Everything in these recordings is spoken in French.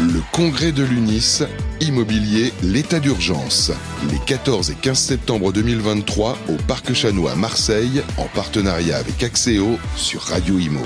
Le congrès de l'UNIS, immobilier, l'état d'urgence. Les 14 et 15 septembre 2023 au Parc Chano à Marseille, en partenariat avec Axéo sur Radio Imo.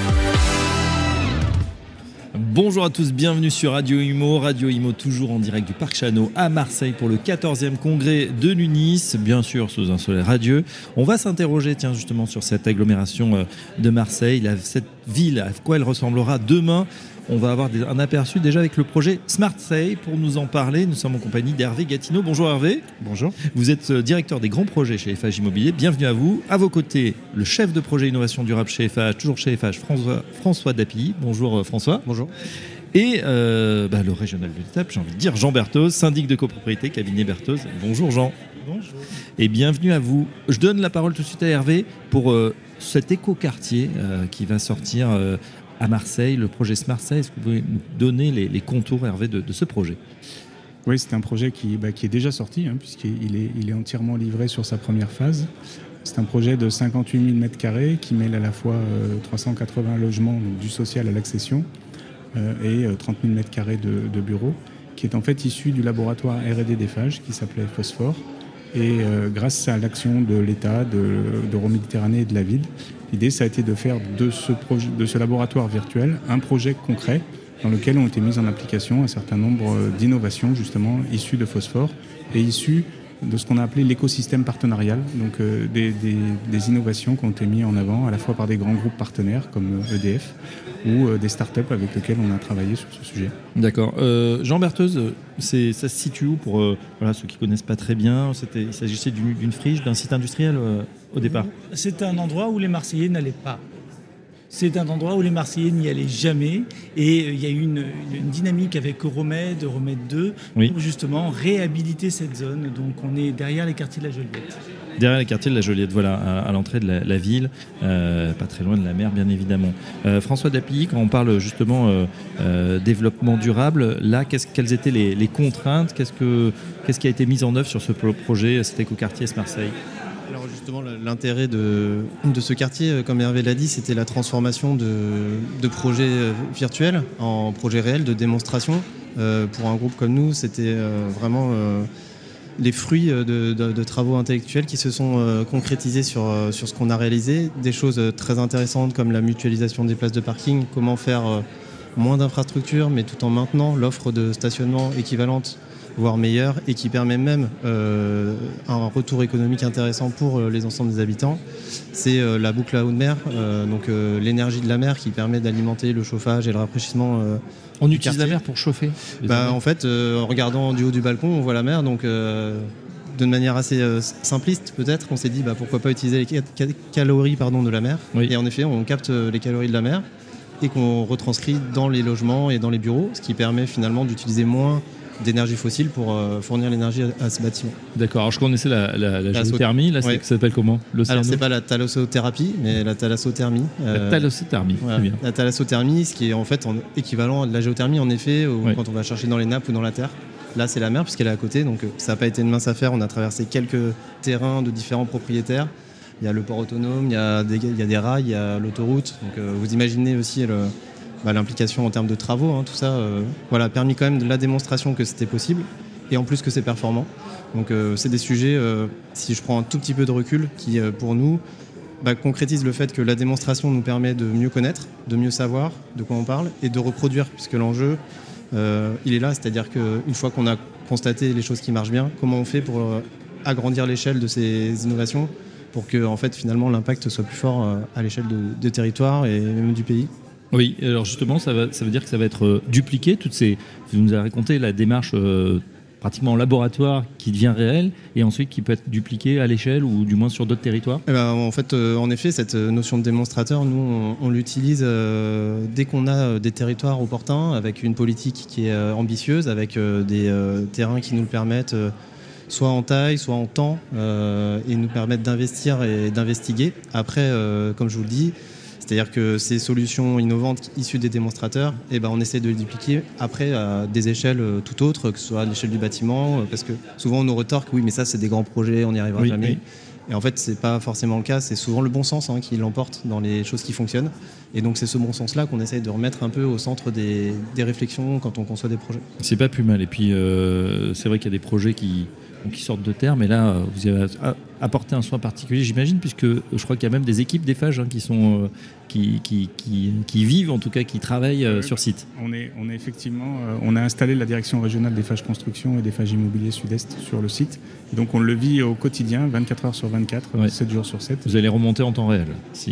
Bonjour à tous, bienvenue sur Radio Imo toujours en direct du Parc Chano à Marseille pour le 14e congrès de l'UNIS, bien sûr sous un soleil radieux. On va s'interroger justement sur cette agglomération de Marseille, cette ville, à quoi elle ressemblera demain. On va avoir un aperçu déjà avec le projet SmartSay. Pour nous en parler, nous sommes en compagnie d'Hervé Gatineau. Bonjour Hervé. Bonjour. Vous êtes directeur des grands projets chez FH Immobilier. Bienvenue à vous. À vos côtés, le chef de projet innovation durable chez FH, toujours chez FH, François Dapilly. Bonjour François. Bonjour. Et le régional de l'étape, j'ai envie de dire Jean Berthoz, syndic de copropriété, cabinet Berthoz. Bonjour Jean. Bonjour. Et bienvenue à vous. Je donne la parole tout de suite à Hervé pour cet écoquartier qui va sortir à Marseille, le projet SmartSay. Est-ce que vous pouvez nous donner les contours, Hervé, de ce projet ? Oui, c'est un projet qui est déjà sorti, puisqu'il est entièrement livré sur sa première phase. C'est un projet de 58 000 m² qui mêle à la fois 380 logements, donc du social à l'accession, et 30 000 m² de bureaux, qui est en fait issu du laboratoire R&D d'Eiffage, qui s'appelait Phosphore. Et grâce à l'action de l'État, d'Euroméditerranée et de la ville, l'idée, ça a été de faire de ce laboratoire virtuel un projet concret dans lequel ont été mises en application un certain nombre d'innovations, justement, issues de Phosphore et issues de ce qu'on a appelé l'écosystème partenarial, donc des innovations qui ont été mises en avant à la fois par des grands groupes partenaires comme EDF ou des startups avec lesquelles on a travaillé sur ce sujet. D'accord. Jean Berthoz, ça se situe où pour ceux qui ne connaissent pas très bien? Il s'agissait d'une friche, d'un site industriel au départ? C'est un endroit où les Marseillais n'allaient pas. C'est un endroit où les Marseillais n'y allaient jamais. Et il y a eu une dynamique avec Euromed 2, pour justement réhabiliter cette zone. Donc on est derrière les quartiers de la Joliette. Derrière les quartiers de la Joliette, voilà, à l'entrée de la ville, pas très loin de la mer, bien évidemment. François Dapilly, quand on parle justement développement durable, là, quelles étaient les contraintes? Qu'est-ce qui a été mis en œuvre sur ce projet, cet écoquartier SmartSay? Alors justement, l'intérêt de ce quartier, comme Hervé l'a dit, c'était la transformation de projets virtuels en projets réels de démonstration. Pour un groupe comme nous, c'était vraiment les fruits de travaux intellectuels qui se sont concrétisés sur ce qu'on a réalisé. Des choses très intéressantes comme la mutualisation des places de parking, comment faire moins d'infrastructures mais tout en maintenant l'offre de stationnement équivalente, voire meilleure, et qui permet même un retour économique intéressant pour les ensembles des habitants. C'est la boucle à eau de mer, donc l'énergie de la mer qui permet d'alimenter le chauffage et le rafraîchissement. On utilise la mer pour chauffer? En fait, en regardant du haut du balcon, on voit la mer, donc de manière assez simpliste peut-être, on s'est dit pourquoi pas utiliser les calories de la mer. Oui. Et en effet, on capte les calories de la mer et qu'on retranscrit dans les logements et dans les bureaux, ce qui permet finalement d'utiliser moins d'énergie fossile pour fournir l'énergie à ce bâtiment. D'accord, alors je connaissais la géothermie, là ça s'appelle comment? Alors c'est pas la thalassothérapie, mais la thalassothermie. La thalassothermie, voilà. Très bien. La thalassothermie, ce qui est en fait équivalent à de la géothermie en effet, quand on va chercher dans les nappes ou dans la terre. Là c'est la mer puisqu'elle est à côté, donc ça n'a pas été une mince affaire, on a traversé quelques terrains de différents propriétaires. Il y a le port autonome, il y a des rails, il y a l'autoroute, donc vous imaginez aussi l'implication en termes de travaux, tout ça a permis quand même de la démonstration que c'était possible et en plus que c'est performant. Donc c'est des sujets, si je prends un tout petit peu de recul, qui pour nous concrétisent le fait que la démonstration nous permet de mieux connaître, de mieux savoir de quoi on parle et de reproduire, puisque l'enjeu il est là, c'est-à-dire qu'une fois qu'on a constaté les choses qui marchent bien, comment on fait pour agrandir l'échelle de ces innovations pour que finalement l'impact soit plus fort à l'échelle de territoire et même du pays. Oui, alors justement, ça veut dire que ça va être dupliqué. Vous nous avez raconté la démarche pratiquement en laboratoire qui devient réelle et ensuite qui peut être dupliquée à l'échelle ou du moins sur d'autres territoires. En effet, cette notion de démonstrateur, nous, on l'utilise dès qu'on a des territoires opportuns, avec une politique qui est ambitieuse, avec des terrains qui nous le permettent, soit en taille, soit en temps, et nous permettent d'investir et d'investiguer. Après, comme je vous le dis, c'est-à-dire que ces solutions innovantes issues des démonstrateurs, on essaie de les dupliquer après à des échelles tout autres, que ce soit à l'échelle du bâtiment, parce que souvent on nous retorque, oui mais ça c'est des grands projets, on n'y arrivera jamais. Oui. Et en fait, c'est pas forcément le cas, c'est souvent le bon sens qui l'emporte dans les choses qui fonctionnent. Et donc c'est ce bon sens-là qu'on essaye de remettre un peu au centre des réflexions quand on conçoit des projets. C'est pas plus mal. Et puis c'est vrai qu'il y a des projets qui sortent de terre, mais là vous avez apporté un soin particulier, j'imagine, puisque je crois qu'il y a même des équipes d'EFAGE qui sont qui vivent, en tout cas qui travaillent sur site. On est effectivement, on a installé la direction régionale d'EFAGE Construction et d'EFAGE Immobilier Sud-Est sur le site. Et donc on le vit au quotidien, 24 heures sur 24, 7 jours sur 7. Vous allez remonter en temps réel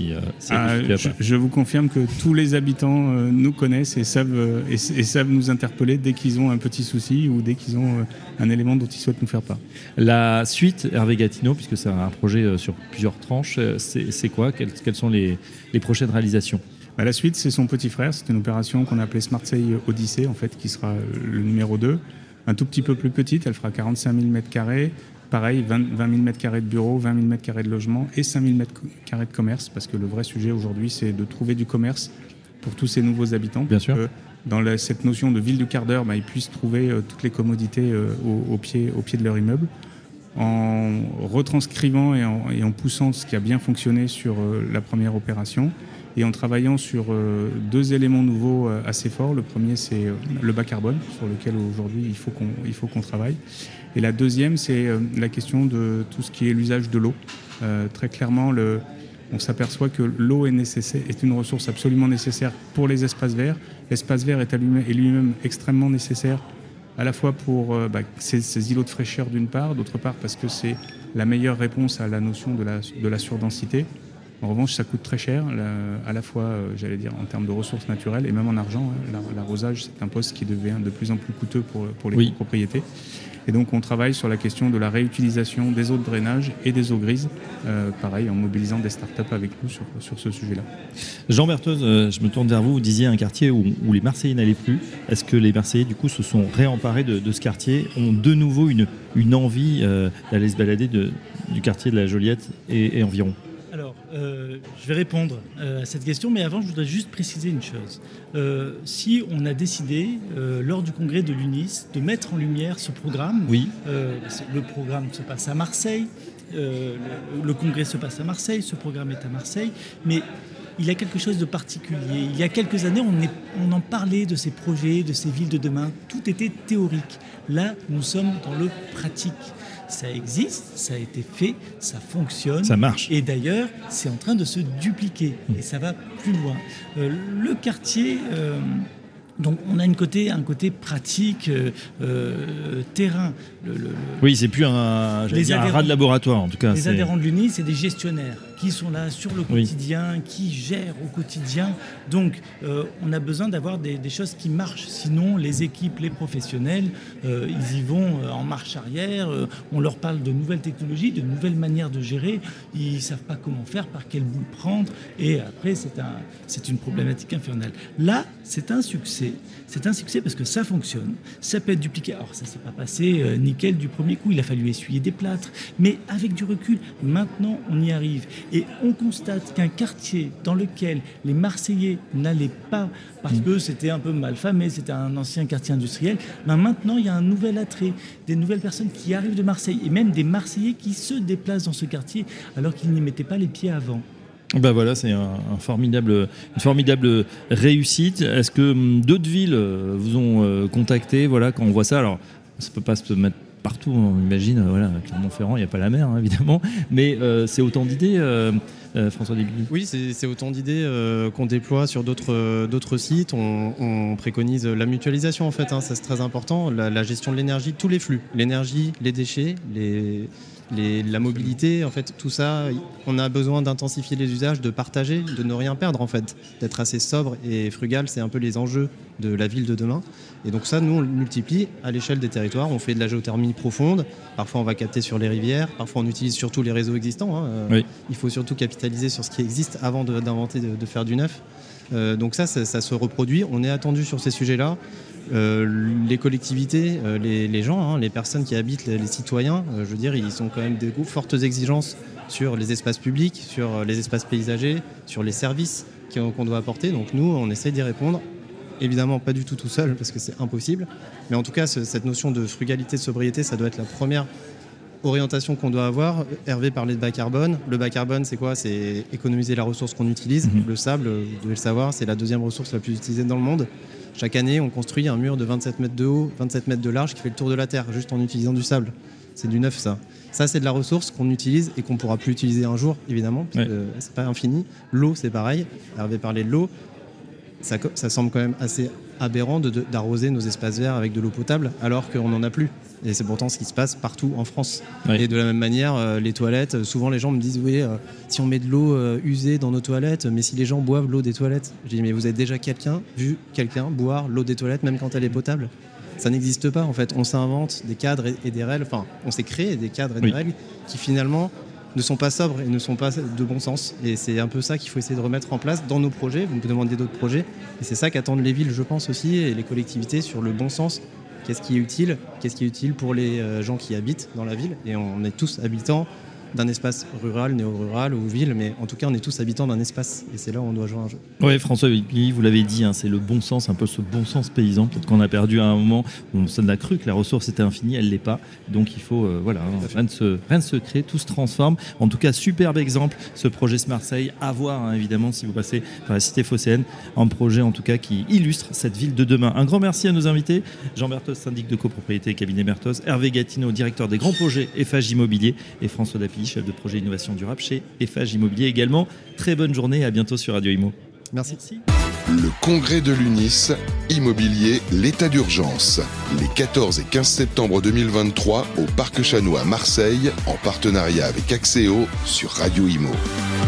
je vous confirme que tous les habitants nous connaissent et savent nous interpeller dès qu'ils ont un petit souci ou dès qu'ils ont un élément dont ils souhaitent nous faire part. La suite, Hervé Gatineau, puisque c'est un projet sur plusieurs tranches, c'est quoi ? Quelles sont les prochaines réalisations ? La suite, c'est son petit frère. C'est une opération qu'on a appelée Smartseille Odyssée, en fait, qui sera le numéro 2. Un tout petit peu plus petite, elle fera 45 000 m². Pareil, 20 000 m² de bureaux, 20 000 m² de logement et 5 000 m² de commerce, parce que le vrai sujet aujourd'hui, c'est de trouver du commerce pour tous ces nouveaux habitants. Bien sûr. Dans cette notion de ville du quart d'heure, ils puissent trouver toutes les commodités au pied de leur immeuble. En retranscrivant et en poussant ce qui a bien fonctionné sur la première opération et en travaillant sur 2 éléments nouveaux assez forts. Le premier, c'est le bas carbone, sur lequel aujourd'hui il faut qu'on travaille. Et la deuxième, c'est la question de tout ce qui est l'usage de l'eau. Très clairement, on s'aperçoit que l'eau est une ressource absolument nécessaire pour les espaces verts. L'espace vert est lui-même extrêmement nécessaire à la fois pour ces îlots de fraîcheur d'une part, d'autre part parce que c'est la meilleure réponse à la notion de la surdensité. En revanche, ça coûte très cher, à la fois, j'allais dire, en termes de ressources naturelles et même en argent. L'arrosage, c'est un poste qui devient de plus en plus coûteux pour les propriétés. Et donc, on travaille sur la question de la réutilisation des eaux de drainage et des eaux grises, pareil, en mobilisant des startups avec nous sur ce sujet-là. Jean Bertheuse, je me tourne vers vous. Vous disiez un quartier où les Marseillais n'allaient plus. Est-ce que les Marseillais, du coup, se sont réemparés de ce quartier, ont de nouveau une envie d'aller se balader du quartier de la Joliette et environ ? Alors, je vais répondre à cette question, mais avant, je voudrais juste préciser une chose. Si on a décidé, lors du congrès de l'UNIS, de mettre en lumière ce programme, le programme se passe à Marseille, le congrès se passe à Marseille, ce programme est à Marseille, mais il y a quelque chose de particulier. Il y a quelques années, on en parlait de ces projets, de ces villes de demain. Tout était théorique. Là, nous sommes dans le pratique. Ça existe, ça a été fait, ça fonctionne. Ça marche. Et d'ailleurs, c'est en train de se dupliquer. Et ça va plus loin. Le quartier... donc on a un côté pratique, terrain. Oui, c'est plus un rat de laboratoire en tout cas. Les adhérents de l'UNIS, c'est des gestionnaires qui sont là sur le quotidien, qui gèrent au quotidien. Donc on a besoin d'avoir des choses qui marchent. Sinon, les équipes, les professionnels, ils y vont en marche arrière. On leur parle de nouvelles technologies, de nouvelles manières de gérer. Ils ne savent pas comment faire, par quel bout prendre. Et après, c'est une problématique infernale. Là, c'est un succès. C'est un succès parce que ça fonctionne. Ça peut être dupliqué. Alors, ça ne s'est pas passé nickel du premier coup. Il a fallu essuyer des plâtres. Mais avec du recul, maintenant, on y arrive. Et on constate qu'un quartier dans lequel les Marseillais n'allaient pas parce que c'était un peu mal famé, c'était un ancien quartier industriel, maintenant, il y a un nouvel attrait. Des nouvelles personnes qui arrivent de Marseille et même des Marseillais qui se déplacent dans ce quartier alors qu'ils n'y mettaient pas les pieds avant. Voilà, c'est une formidable réussite. Est-ce que d'autres villes vous ont contacté quand on voit ça? Alors, ça ne peut pas se mettre partout, on imagine. Clermont-Ferrand, il n'y a pas la mer, évidemment. Mais c'est autant d'idées, François Desguilly. Oui, c'est autant d'idées qu'on déploie sur d'autres sites. On préconise la mutualisation, en fait. Ça, c'est très important. La gestion de l'énergie, tous les flux. L'énergie, les déchets, la mobilité, en fait, tout ça, on a besoin d'intensifier les usages, de partager, de ne rien perdre, en fait, d'être assez sobre et frugal, c'est un peu les enjeux de la ville de demain. Et donc ça, nous, on le multiplie à l'échelle des territoires. On fait de la géothermie profonde, parfois on va capter sur les rivières, parfois on utilise surtout les réseaux existants. Il faut surtout capitaliser sur ce qui existe avant d'inventer, de faire du neuf. Donc ça se reproduit. On est attendu sur ces sujets-là. Les collectivités, les gens, les personnes qui habitent, les citoyens, ils ont quand même des fortes exigences sur les espaces publics, sur les espaces paysagers, sur les services qu'on doit apporter. Donc nous, on essaie d'y répondre. Évidemment, pas du tout seul, parce que c'est impossible. Mais en tout cas, cette notion de frugalité, de sobriété, ça doit être la première orientation qu'on doit avoir. Hervé parlait de bas carbone. Le bas carbone, c'est quoi ? C'est économiser la ressource qu'on utilise. Le sable, vous devez le savoir, c'est la deuxième ressource la plus utilisée dans le monde. Chaque année, on construit un mur de 27 mètres de haut, 27 mètres de large qui fait le tour de la Terre, juste en utilisant du sable. C'est du neuf, ça. Ça, c'est de la ressource qu'on utilise et qu'on ne pourra plus utiliser un jour, évidemment, parce que c'est pas infini. L'eau, c'est pareil. Hervé parlait de l'eau. Ça semble quand même assez aberrant d'arroser nos espaces verts avec de l'eau potable, alors qu'on n'en a plus. Et c'est pourtant ce qui se passe partout en France. Et de la même manière, les toilettes, souvent les gens me disent oui, si on met de l'eau usée dans nos toilettes, mais si les gens boivent l'eau des toilettes, je dis mais vous avez déjà vu quelqu'un boire l'eau des toilettes même quand elle est potable ? Ça n'existe pas en fait. On s'invente des cadres et des règles, enfin on s'est créé des cadres et des règles qui finalement ne sont pas sobres et ne sont pas de bon sens. Et c'est un peu ça qu'il faut essayer de remettre en place dans nos projets. Vous me demandez d'autres projets. Et c'est ça qu'attendent les villes, je pense aussi, et les collectivités sur le bon sens. Qu'est-ce qui est utile pour les gens qui habitent dans la ville. Et on est tous habitants d'un espace rural, néo-rural ou ville, mais en tout cas on est tous habitants d'un espace et c'est là où on doit jouer un jeu. Oui, François, vous l'avez dit, c'est le bon sens, un peu ce bon sens paysan, peut-être qu'on a perdu à un moment, on a cru que la ressource était infinie, elle ne l'est pas, donc il faut, rien ne se crée, tout se transforme. En tout cas, superbe exemple, ce projet Marseille, à voir évidemment si vous passez par la cité phocéenne, un projet en tout cas qui illustre cette ville de demain. Un grand merci à nos invités, Jean Berthos, syndic de copropriété cabinet Berthos, Hervé Gatineau, directeur des grands projets Eiffage Immobilier, et François Dapi, chef de projet innovation durable chez Eiffage Immobilier également. Très bonne journée et à bientôt sur Radio Imo. Merci. Le congrès de l'UNIS, Immobilier, l'état d'urgence. Les 14 et 15 septembre 2023 au Parc Chanois à Marseille, en partenariat avec Axéo sur Radio Imo.